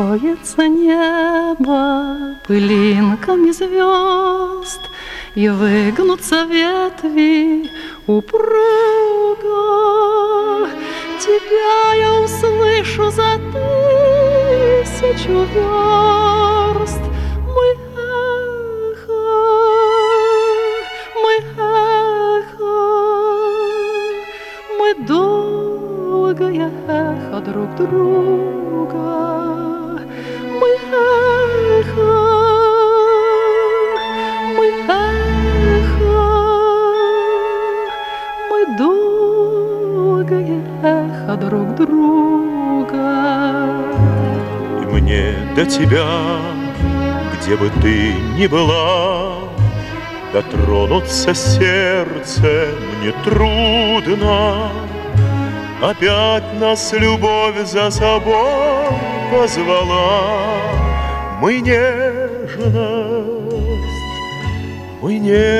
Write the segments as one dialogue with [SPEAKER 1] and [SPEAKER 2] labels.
[SPEAKER 1] покроется небо пылинками звезд, и выгнутся ветви упруго. Тебя я услышу за 1000 верст. Мы эхо, мы эхо, мы долгое эхо друг друга. Мы эхо, мы эхо, мы долгое эхо друг друга.
[SPEAKER 2] И мне до тебя, где бы ты ни была, дотронуться сердцем не трудно. Опять нас любовь за собой позвала. Мы нежность, мы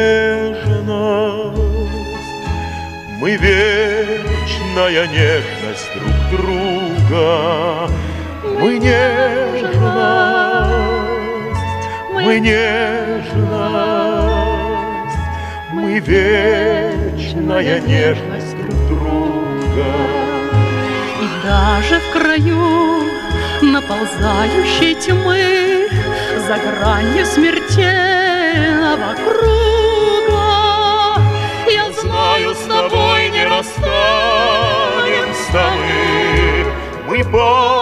[SPEAKER 2] нежность, мы вечная нежность друг друга. Мы нежность, мы нежность, мы вечная нежность друг друга.
[SPEAKER 1] И даже в краю наползающей тьмы, за гранью смертельного круга, я знаю, с тобой не расстанемся мы.
[SPEAKER 2] Мы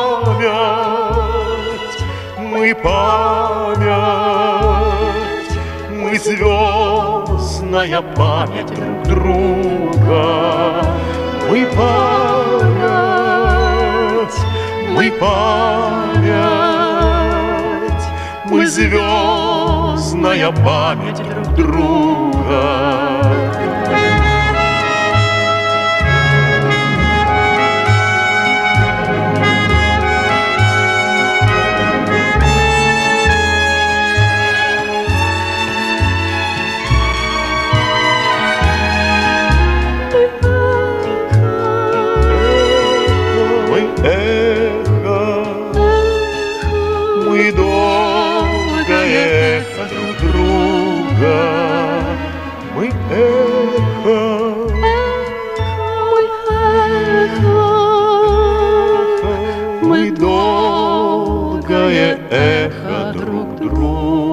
[SPEAKER 2] память, мы память, мы звездная память друг друга. Мы память, мы память, мы звездная память друг друга. Мы долгое эхо друг друга. Мы эхо, мы долгое эхо друг друга.